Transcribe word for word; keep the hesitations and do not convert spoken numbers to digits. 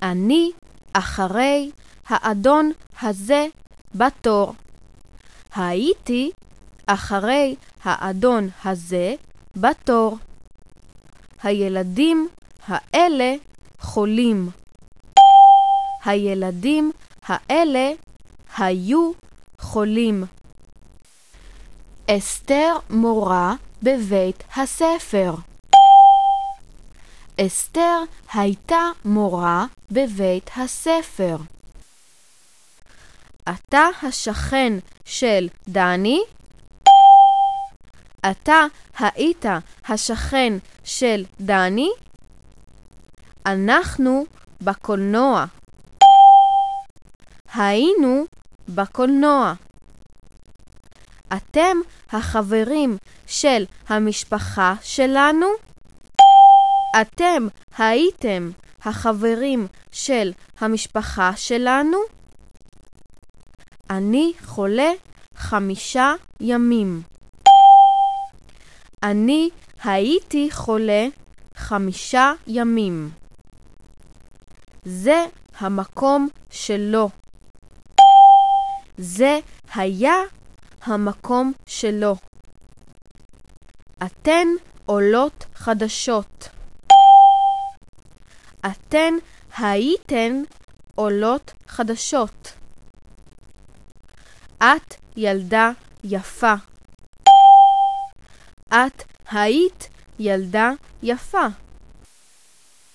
אני אחרי האדון הזה בתור. הייתי אחרי האדון הזה בתור. הילדים האלה חולים. הילדים האלה היו חולים. אסתר מורה בבית הספר. אסתר הייתה מורה בבית הספר. אתה השכן של דני? אתה היית השכן של דני? אנחנו בקולנוע. היינו בקולנוע. אתם החברים של המשפחה שלנו? אתם הייתם החברים של המשפחה שלנו? אני חולה חמישה ימים. אני הייתי חולה חמישה ימים. זה המקום שלו. זה היה המקום שלו. אתן עולות חדשות. אתן הייתן עולות חדשות. את ילדה יפה. את היית ילדה יפה.